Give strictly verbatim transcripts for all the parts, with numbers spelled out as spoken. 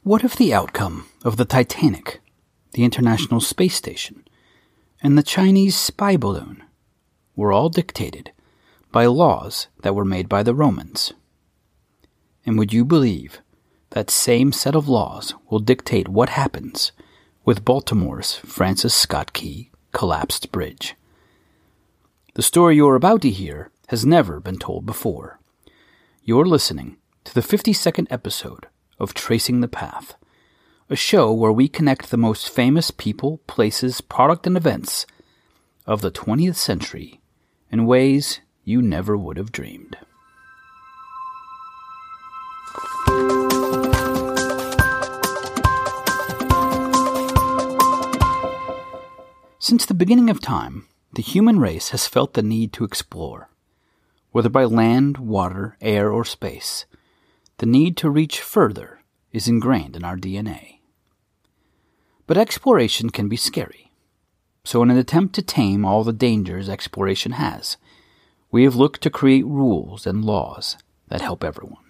What if the outcome of the Titanic, the International Space Station, and the Chinese spy balloon were all dictated by laws that were made by the Romans? And would you believe that same set of laws will dictate what happens with Baltimore's Francis Scott Key collapsed bridge? The story you're about to hear has never been told before. You're listening to the fifty-second episode of Tracing the Path, a show where we connect the most famous people, places, product, and events of the twentieth century in ways you never would have dreamed. Since the beginning of time, the human race has felt the need to explore. Whether by land, water, air, or space, the need to reach further is ingrained in our D N A. But exploration can be scary. So in an attempt to tame all the dangers exploration has, we have looked to create rules and laws that help everyone.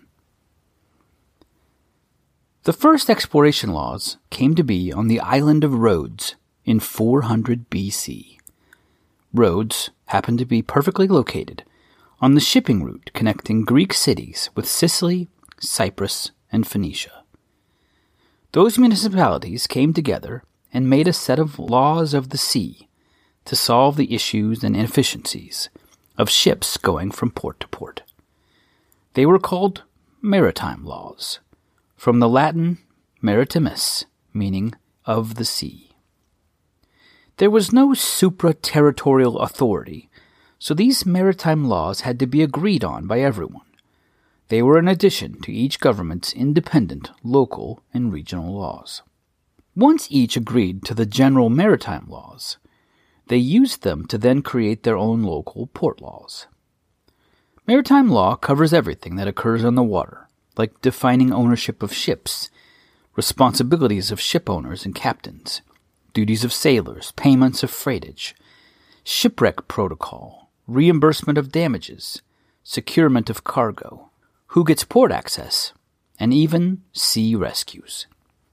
The first exploration laws came to be on the island of Rhodes in four hundred B C. Rhodes happened to be perfectly located on the shipping route connecting Greek cities with Sicily, Cyprus, and Phoenicia. Those municipalities came together and made a set of laws of the sea to solve the issues and inefficiencies of ships going from port to port. They were called maritime laws, from the Latin maritimus, meaning of the sea. There was no supra-territorial authority, so these maritime laws had to be agreed on by everyone. They were an addition to each government's independent, local, and regional laws. Once each agreed to the general maritime laws, they used them to then create their own local port laws. Maritime law covers everything that occurs on the water, like defining ownership of ships, responsibilities of ship owners and captains, duties of sailors, payments of freightage, shipwreck protocol, reimbursement of damages, securement of cargo, who gets port access, and even sea rescues.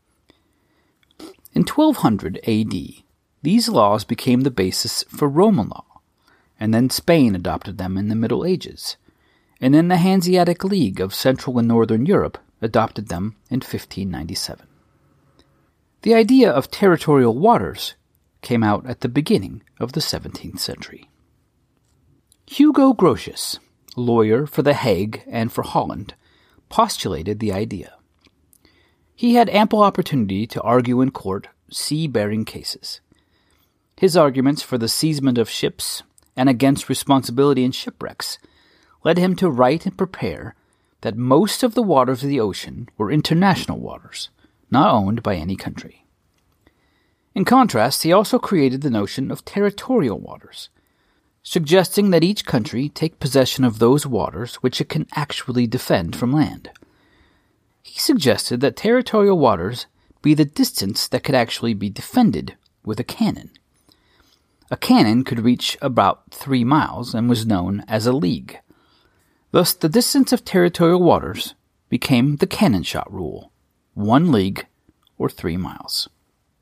In twelve hundred A D, these laws became the basis for Roman law, and then Spain adopted them in the Middle Ages, and then the Hanseatic League of Central and Northern Europe adopted them in fifteen ninety-seven. The idea of territorial waters came out at the beginning of the seventeenth century. Hugo Grotius, lawyer for The Hague and for Holland, postulated the idea. He had ample opportunity to argue in court sea-bearing cases. His arguments for the seizement of ships and against responsibility in shipwrecks led him to write and prepare that most of the waters of the ocean were international waters, not owned by any country. In contrast, he also created the notion of territorial waters, suggesting that each country take possession of those waters which it can actually defend from land. He suggested that territorial waters be the distance that could actually be defended with a cannon. A cannon could reach about three miles and was known as a league. Thus, the distance of territorial waters became the cannon shot rule, one league or three miles.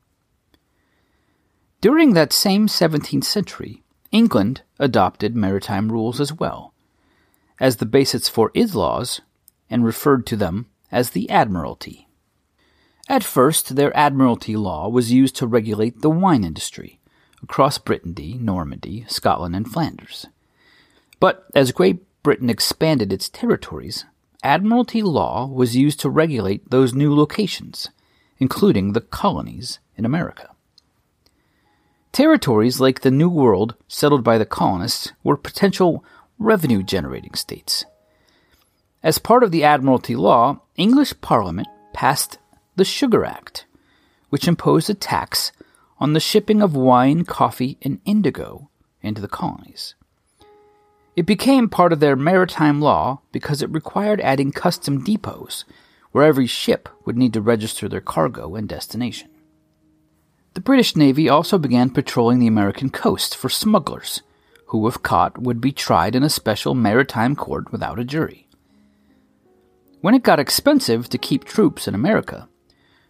During that same seventeenth century, England adopted maritime rules as well, as the basis for its laws, and referred to them as the Admiralty. At first, their Admiralty law was used to regulate the wine industry across Brittany, Normandy, Scotland, and Flanders. But as Great Britain expanded its territories, Admiralty law was used to regulate those new locations, including the colonies in America. Territories like the New World settled by the colonists were potential revenue-generating states. As part of the Admiralty law, English Parliament passed the Sugar Act, which imposed a tax on the shipping of wine, coffee, and indigo into the colonies. It became part of their maritime law because it required adding custom depots where every ship would need to register their cargo and destination. The British Navy also began patrolling the American coast for smugglers, who, if caught, would be tried in a special maritime court without a jury. When it got expensive to keep troops in America,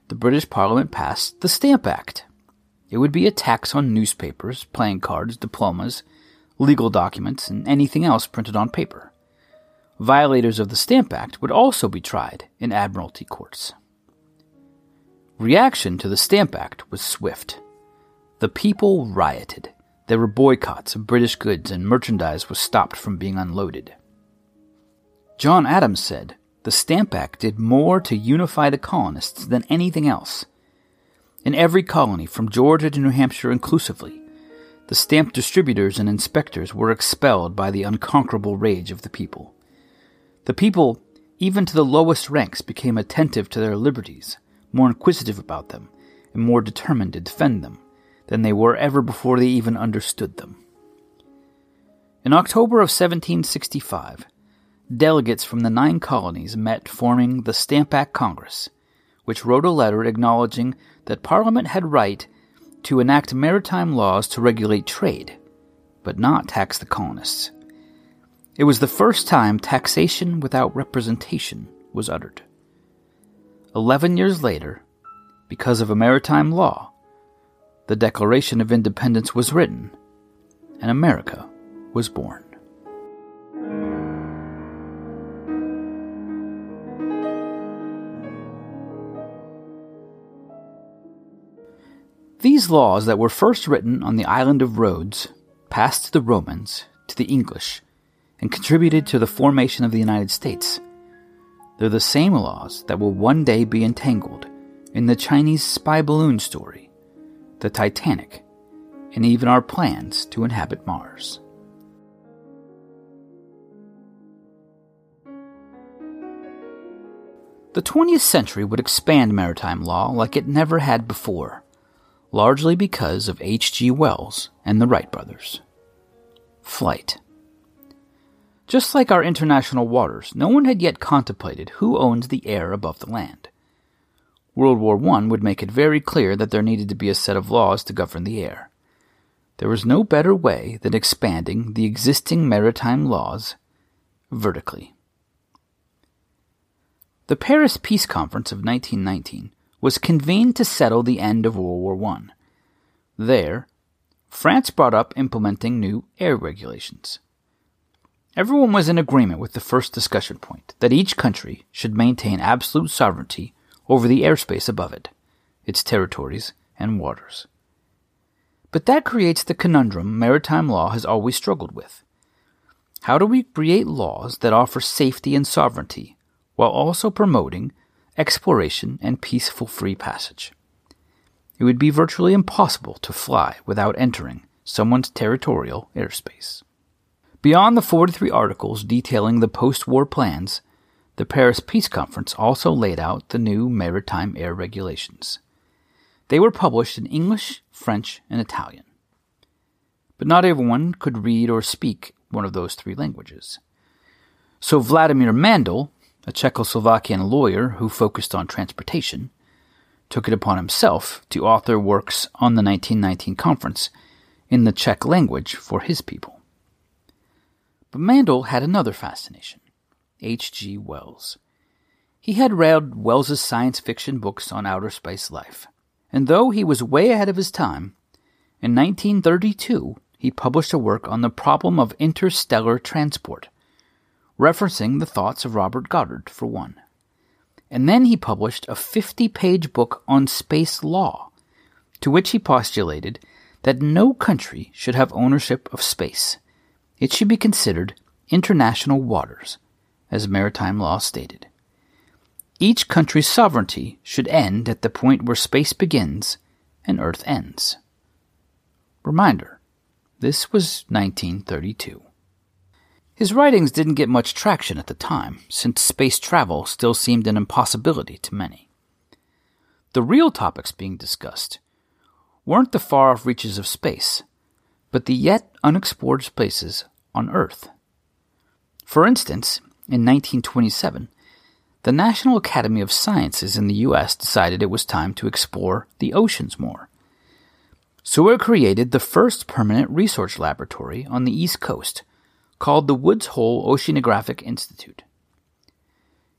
the British Parliament passed the Stamp Act. It would be a tax on newspapers, playing cards, diplomas, legal documents, and anything else printed on paper. Violators of the Stamp Act would also be tried in admiralty courts. Reaction to the Stamp Act was swift. The people rioted. There were boycotts of British goods, and merchandise was stopped from being unloaded. John Adams said, "The Stamp Act did more to unify the colonists than anything else. In every colony, from Georgia to New Hampshire inclusively, the stamp distributors and inspectors were expelled by the unconquerable rage of the people. The people, even to the lowest ranks, became attentive to their liberties, more inquisitive about them, and more determined to defend them than they were ever before they even understood them." In October of seventeen sixty-five, delegates from the nine colonies met, forming the Stamp Act Congress, which wrote a letter acknowledging that Parliament had right to enact maritime laws to regulate trade, but not tax the colonists. It was the first time taxation without representation was uttered. Eleven years later, because of a maritime law, the Declaration of Independence was written, and America was born. These laws that were first written on the island of Rhodes passed to the Romans, to the English, and contributed to the formation of the United States. They're the same laws that will one day be entangled in the Chinese spy balloon story, the Titanic, and even our plans to inhabit Mars. The twentieth century would expand maritime law like it never had before, largely because of H G Wells and the Wright brothers. Flight. Just like our international waters, no one had yet contemplated who owns the air above the land. World War One would make it very clear that there needed to be a set of laws to govern the air. There was no better way than expanding the existing maritime laws vertically. The Paris Peace Conference of nineteen nineteen was convened to settle the end of World War One. There, France brought up implementing new air regulations. Everyone was in agreement with the first discussion point, that each country should maintain absolute sovereignty over the airspace above it, its territories and waters. But that creates the conundrum maritime law has always struggled with. How do we create laws that offer safety and sovereignty while also promoting exploration and peaceful free passage? It would be virtually impossible to fly without entering someone's territorial airspace. Beyond the forty-three articles detailing the post-war plans, the Paris Peace Conference also laid out the new maritime air regulations. They were published in English, French, and Italian. But not everyone could read or speak one of those three languages. So Vladimir Mandl, a Czechoslovakian lawyer who focused on transportation, took it upon himself to author works on the nineteen nineteen conference in the Czech language for his people. But Mandl had another fascination, H G Wells. He had read Wells's science fiction books on outer space life, and though he was way ahead of his time, in nineteen thirty-two he published a work on the problem of interstellar transport, referencing the thoughts of Robert Goddard, for one. And then he published a fifty-page book on space law, to which he postulated that no country should have ownership of space. It should be considered international waters, as maritime law stated. Each country's sovereignty should end at the point where space begins and Earth ends. Reminder, this was nineteen thirty-two. His writings didn't get much traction at the time, since space travel still seemed an impossibility to many. The real topics being discussed weren't the far-off reaches of space, but the yet unexplored spaces on Earth. For instance, in nineteen twenty-seven, the National Academy of Sciences in the U S decided it was time to explore the oceans more. So it created the first permanent research laboratory on the East Coast, called the Woods Hole Oceanographic Institute.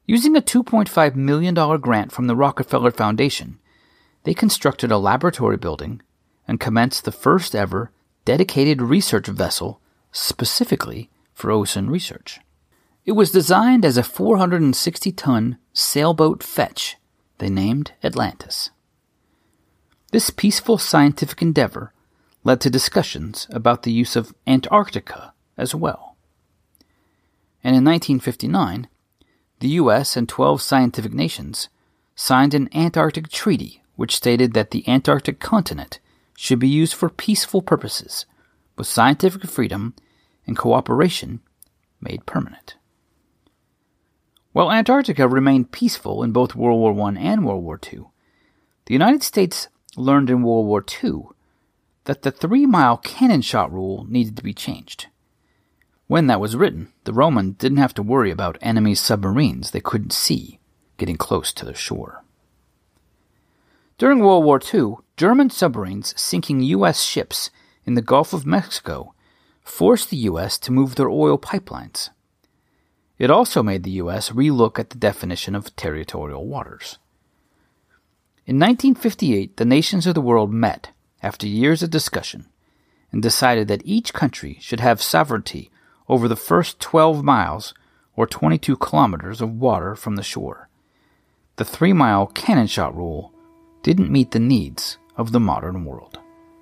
Using a two point five million dollars grant from the Rockefeller Foundation, they constructed a laboratory building and commenced the first ever dedicated research vessel specifically for ocean research. It was designed as a four hundred sixty ton sailboat fetch they named Atlantis. This peaceful scientific endeavor led to discussions about the use of Antarctica as well. And in nineteen fifty-nine, the U S and twelve scientific nations signed an Antarctic Treaty which stated that the Antarctic continent should be used for peaceful purposes, with scientific freedom and cooperation made permanent. While Antarctica remained peaceful in both World War One and World War Two, the United States learned in World War Two that the three-mile cannon shot rule needed to be changed. When that was written, the Romans didn't have to worry about enemy submarines they couldn't see getting close to the shore. During World War Two, German submarines sinking U S ships in the Gulf of Mexico forced the U S to move their oil pipelines. It also made the U S relook at the definition of territorial waters. In nineteen fifty-eight, the nations of the world met after years of discussion and decided that each country should have sovereignty over the first twelve miles or twenty-two kilometers of water from the shore. The three-mile cannon shot rule didn't meet the needs of the modern world.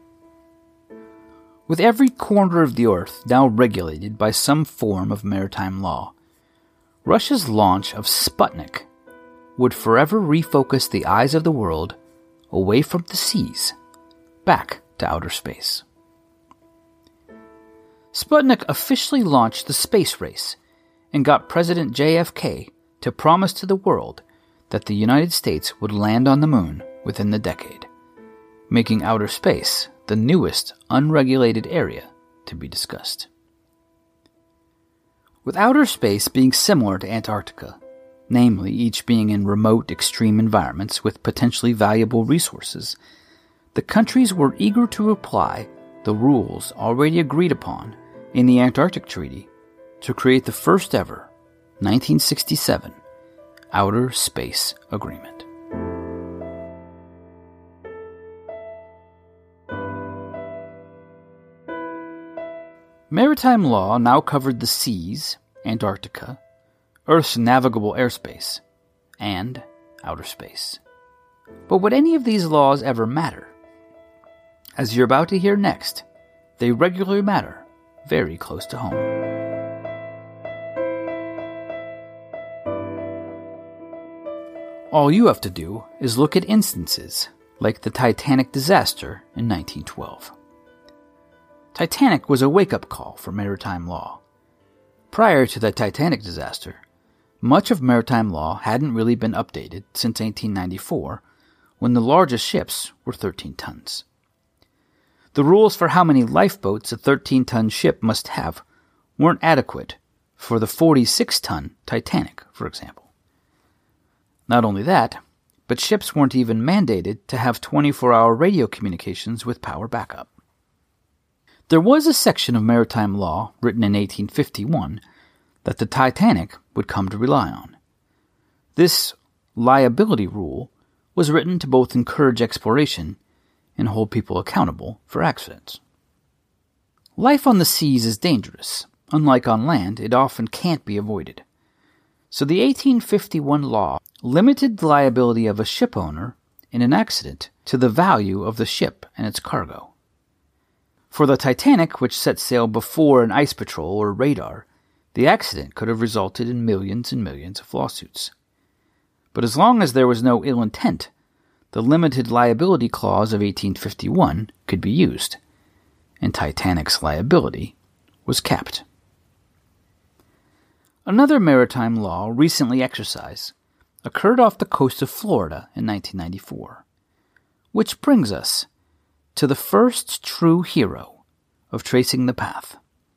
With every corner of the earth now regulated by some form of maritime law, Russia's launch of Sputnik would forever refocus the eyes of the world away from the seas, back to outer space. Sputnik officially launched the space race and got President J F K to promise to the world that the United States would land on the moon within the decade, making outer space the newest unregulated area to be discussed. With outer space being similar to Antarctica, namely each being in remote extreme environments with potentially valuable resources, the countries were eager to apply the rules already agreed upon in the Antarctic Treaty to create the first ever nineteen sixty-seven Outer Space Agreement. Maritime law now covered the seas, Antarctica, Earth's navigable airspace, and outer space. But would any of these laws ever matter? As you're about to hear next, they regularly matter very close to home. All you have to do is look at instances like the Titanic disaster in nineteen twelve. Titanic was a wake-up call for maritime law. Prior to the Titanic disaster, much of maritime law hadn't really been updated since eighteen ninety-four, when the largest ships were thirteen tons. The rules for how many lifeboats a thirteen-ton ship must have weren't adequate for the forty-six ton Titanic, for example. Not only that, but ships weren't even mandated to have twenty-four hour radio communications with power backup. There was a section of maritime law written in eighteen fifty-one that the Titanic would come to rely on. This liability rule was written to both encourage exploration and hold people accountable for accidents. Life on the seas is dangerous. Unlike on land, it often can't be avoided. So the eighteen fifty-one law limited the liability of a ship owner in an accident to the value of the ship and its cargo. For the Titanic, which set sail before an ice patrol or radar, the accident could have resulted in millions and millions of lawsuits. But as long as there was no ill intent, the limited liability clause of eighteen fifty-one could be used, and Titanic's liability was capped. Another maritime law recently exercised occurred off the coast of Florida in nineteen ninety-four, which brings us to the first true hero of tracing the path.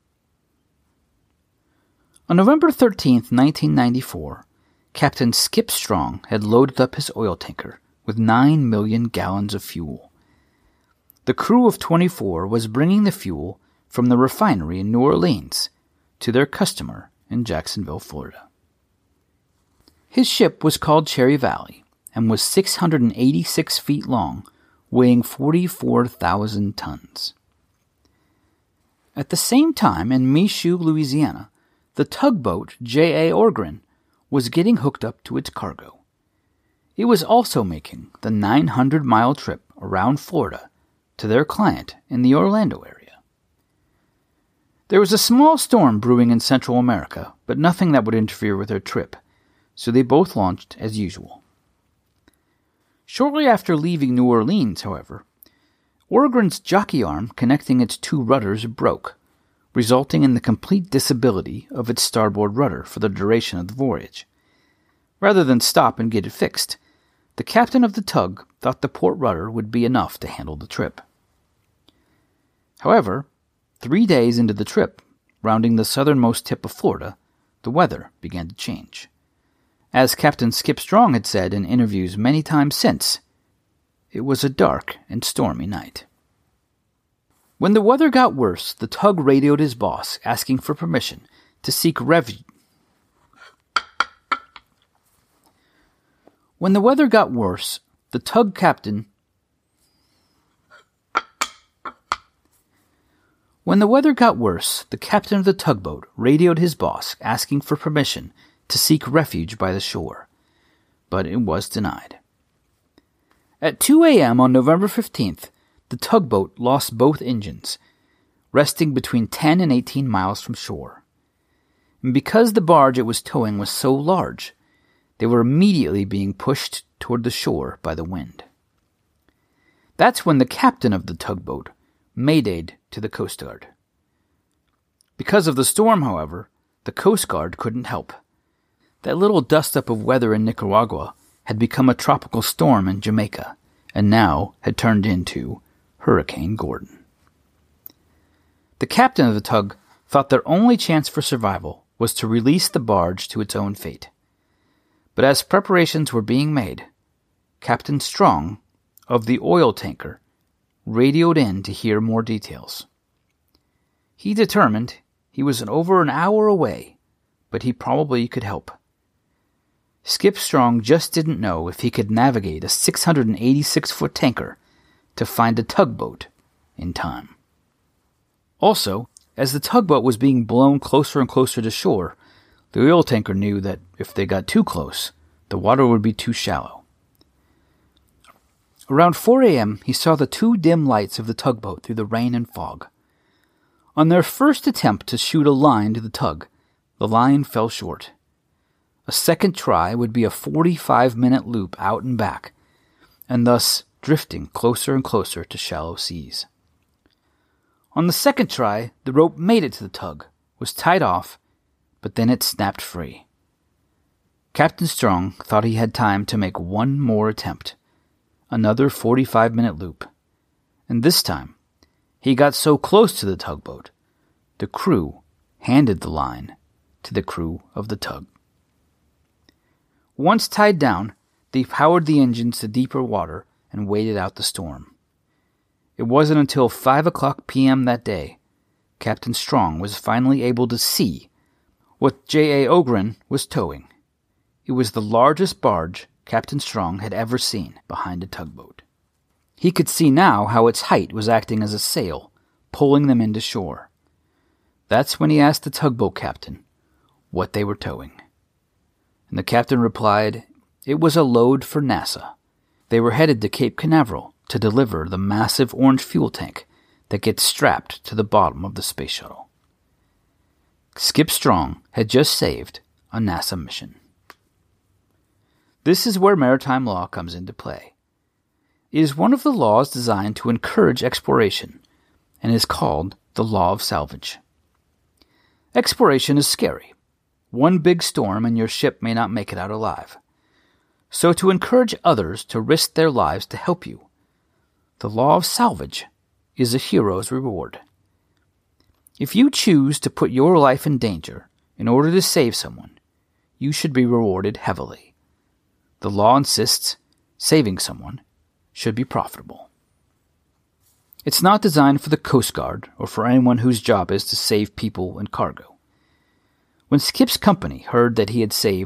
On November thirteenth, nineteen ninety-four, Captain Skip Strong had loaded up his oil tanker with nine million gallons of fuel. The crew of twenty-four was bringing the fuel from the refinery in New Orleans to their customer in Jacksonville, Florida. His ship was called Cherry Valley and was six hundred eighty-six feet long, weighing forty-four thousand tons. At the same time in Michoud, Louisiana, the tugboat J A Ogren was getting hooked up to its cargo. It was also making the nine hundred mile trip around Florida to their client in the Orlando area. There was a small storm brewing in Central America, but nothing that would interfere with their trip, so they both launched as usual. Shortly after leaving New Orleans, however, Ogren's jockey arm connecting its two rudders broke, resulting in the complete disability of its starboard rudder for the duration of the voyage. Rather than stop and get it fixed, the captain of the tug thought the port rudder would be enough to handle the trip. However, three days into the trip, rounding the southernmost tip of Florida, the weather began to change. As Captain Skip Strong had said in interviews many times since, it was a dark and stormy night. When the weather got worse, the tug radioed his boss, asking for permission to seek refuge. When the weather got worse, the tug captain When the weather got worse, the captain of the tugboat radioed his boss, asking for permission to seek refuge by the shore, but it was denied. At two a.m. on November fifteenth, the tugboat lost both engines, resting between ten and eighteen miles from shore. And because the barge it was towing was so large, they were immediately being pushed toward the shore by the wind. That's when the captain of the tugboat maydayed to the Coast Guard. Because of the storm, however, the Coast Guard couldn't help. That little dust-up of weather in Nicaragua had become a tropical storm in Jamaica, and now had turned into Hurricane Gordon. The captain of the tug thought their only chance for survival was to release the barge to its own fate. But as preparations were being made, Captain Strong of the oil tanker radioed in to hear more details. He determined he was over an hour away, but he probably could help. Skip Strong just didn't know if he could navigate a six hundred eighty-six foot tanker to find a tugboat in time. Also, as the tugboat was being blown closer and closer to shore, the oil tanker knew that if they got too close, the water would be too shallow. Around four a.m., he saw the two dim lights of the tugboat through the rain and fog. On their first attempt to shoot a line to the tug, the line fell short. A second try would be a forty-five minute loop out and back, and thus drifting closer and closer to shallow seas. On the second try, the rope made it to the tug, was tied off, but then it snapped free. Captain Strong thought he had time to make one more attempt, another forty-five minute loop, and this time he got so close to the tugboat, the crew handed the line to the crew of the tug. Once tied down, they powered the engines to deeper water and waited out the storm. It wasn't until five o'clock p.m. that day Captain Strong was finally able to see what J A Ogren was towing. It was the largest barge Captain Strong had ever seen behind a tugboat. He could see now how its height was acting as a sail, pulling them into shore. That's when he asked the tugboat captain what they were towing. And the captain replied, it was a load for NASA. They were headed to Cape Canaveral to deliver the massive orange fuel tank that gets strapped to the bottom of the space shuttle. Skip Strong had just saved a NASA mission. This is where maritime law comes into play. It is one of the laws designed to encourage exploration, and is called the law of salvage. Exploration is scary. One big storm and your ship may not make it out alive. So to encourage others to risk their lives to help you, the law of salvage is a hero's reward. If you choose to put your life in danger in order to save someone, you should be rewarded heavily. The law insists saving someone should be profitable. It's not designed for the Coast Guard or for anyone whose job is to save people and cargo. When Skip's company heard that he had saved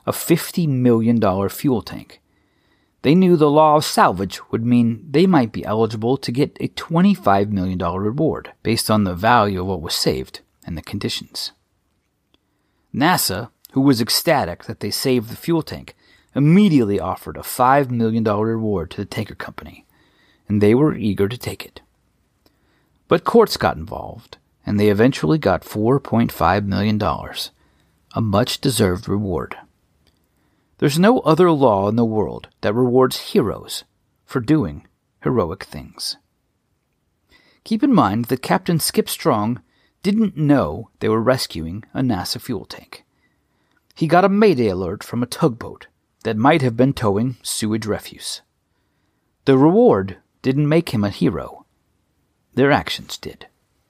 a fifty million dollars fuel tank. They knew the law of salvage would mean they might be eligible to get a twenty-five million dollars reward based on the value of what was saved and the conditions. NASA, who was ecstatic that they saved the fuel tank, immediately offered a five million dollars reward to the tanker company, and they were eager to take it. But courts got involved, and they eventually got four point five million dollars, a much-deserved reward. There's no other law in the world that rewards heroes for doing heroic things. Keep in mind that Captain Skip Strong didn't know they were rescuing a NASA fuel tank. He got a mayday alert from a tugboat that might have been towing sewage refuse. The reward didn't make him a hero. Their actions did.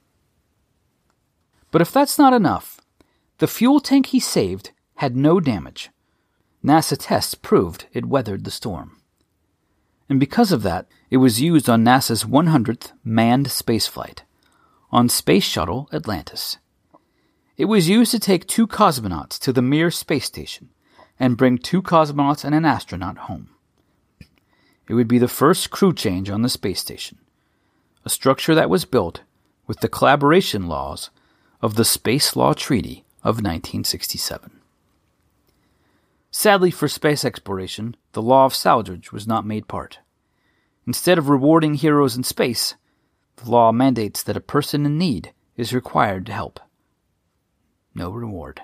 But if that's not enough, the fuel tank he saved had no damage. NASA tests proved it weathered the storm. And because of that, it was used on NASA's one hundredth manned spaceflight, on Space Shuttle Atlantis. It was used to take two cosmonauts to the Mir space station and bring two cosmonauts and an astronaut home. It would be the first crew change on the space station, a structure that was built with the collaboration laws of the Space Law Treaty of nineteen sixty-seven. Sadly for space exploration, the law of salvage was not made part. Instead of rewarding heroes in space, the law mandates that a person in need is required to help. No reward.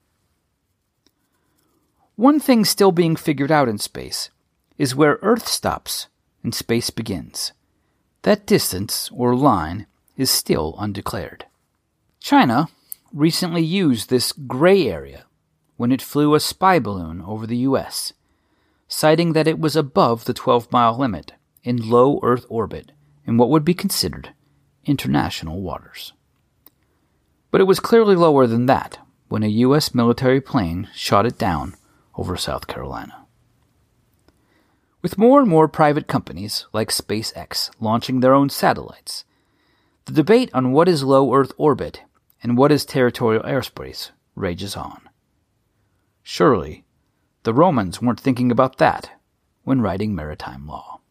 One thing still being figured out in space is where Earth stops and space begins. That distance, or line, is still undeclared. China recently used this gray area when it flew a spy balloon over the U S, citing that it was above the twelve-mile limit in low Earth orbit in what would be considered international waters. But it was clearly lower than that when a U S military plane shot it down over South Carolina. With more and more private companies like SpaceX launching their own satellites, the debate on what is low Earth orbit and what is territorial airspace rages on. Surely, the Romans weren't thinking about that when writing maritime law.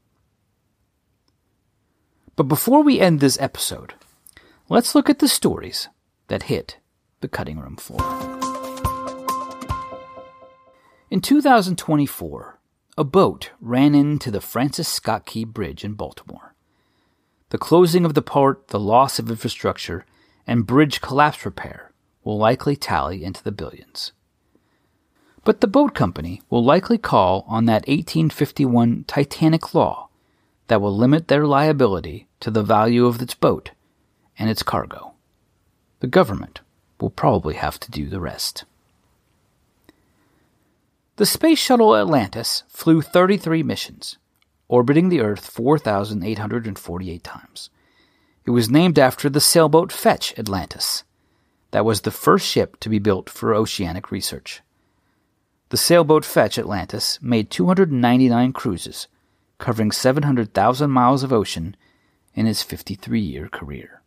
But before we end this episode, let's look at the stories that hit the cutting room floor. In two thousand twenty-four, a boat ran into the Francis Scott Key Bridge in Baltimore. The closing of the port, the loss of infrastructure, and bridge collapse repair will likely tally into the billions. But the boat company will likely call on that eighteen fifty-one Titanic law that will limit their liability to the value of its boat and its cargo. The government will probably have to do the rest. The Space Shuttle Atlantis flew thirty-three missions, orbiting the Earth four thousand eight hundred forty-eight times. It was named after the sailboat Fetch Atlantis. That was the first ship to be built for oceanic research. The sailboat Fetch Atlantis made two hundred ninety-nine cruises, covering seven hundred thousand miles of ocean in its fifty-three-year career.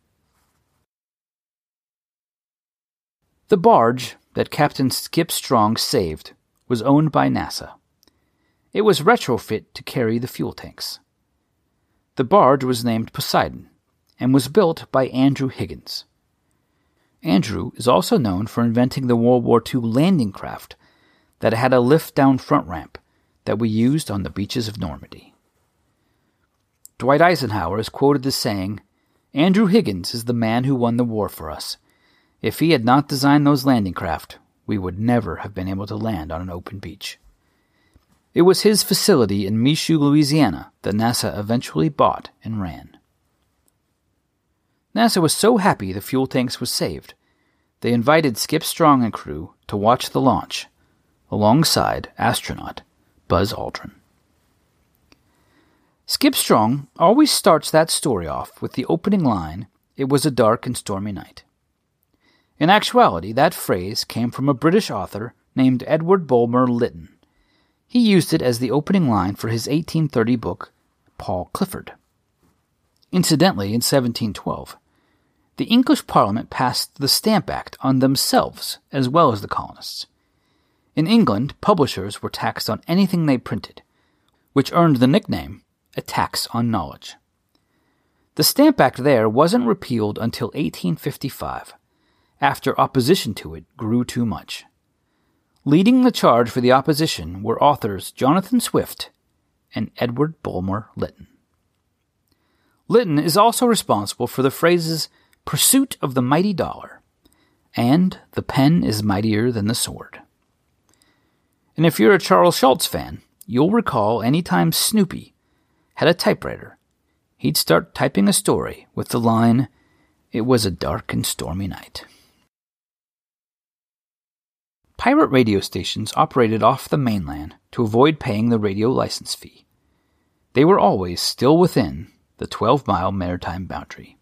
The barge that Captain Skip Strong saved was owned by NASA. It was retrofit to carry the fuel tanks. The barge was named Poseidon and was built by Andrew Higgins. Andrew is also known for inventing the World War Two landing craft that had a lift-down front ramp that we used on the beaches of Normandy. Dwight Eisenhower is quoted as saying, "Andrew Higgins is the man who won the war for us. If he had not designed those landing craft, we would never have been able to land on an open beach." It was his facility in Michoud, Louisiana, that NASA eventually bought and ran. NASA was so happy the fuel tanks was saved, they invited Skip Strong and crew to watch the launch, alongside astronaut Buzz Aldrin. Skip Strong always starts that story off with the opening line, "It was a dark and stormy night." In actuality, that phrase came from a British author named Edward Bulmer Lytton. He used it as the opening line for his eighteen thirty book, Paul Clifford. Incidentally, in seventeen twelve, the English Parliament passed the Stamp Act on themselves as well as the colonists. In England, publishers were taxed on anything they printed, which earned the nickname a tax on knowledge. The Stamp Act there wasn't repealed until eighteen fifty-five, after opposition to it grew too much. Leading the charge for the opposition were authors Jonathan Swift and Edward Bulmer Lytton. Lytton is also responsible for the phrases "pursuit of the mighty dollar" and "the pen is mightier than the sword." And if you're a Charles Schulz fan, you'll recall anytime Snoopy had a typewriter, he'd start typing a story with the line, "It was a dark and stormy night." Pirate radio stations operated off the mainland to avoid paying the radio license fee. They were always still within the twelve-mile maritime boundary.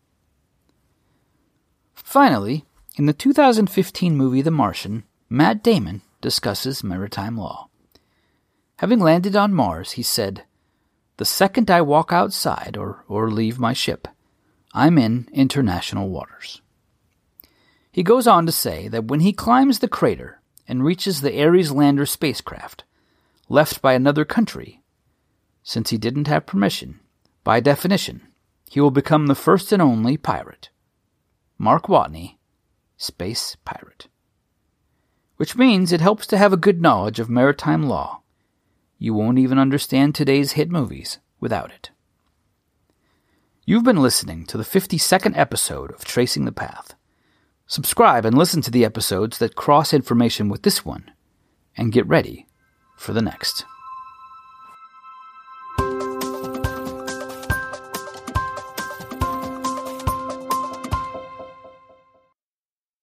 Finally, in the two thousand fifteen movie The Martian, Matt Damon discusses maritime law. Having landed on Mars, he said, "The second I walk outside or, or leave my ship, I'm in international waters." He goes on to say that when he climbs the crater and reaches the Ares lander spacecraft, left by another country, since he didn't have permission, by definition, he will become the first and only pirate. Mark Watney, Space Pirate. Which means it helps to have a good knowledge of maritime law. You won't even understand today's hit movies without it. You've been listening to the fifty-second episode of Tracing the Path. Subscribe and listen to the episodes that cross information with this one, and get ready for the next.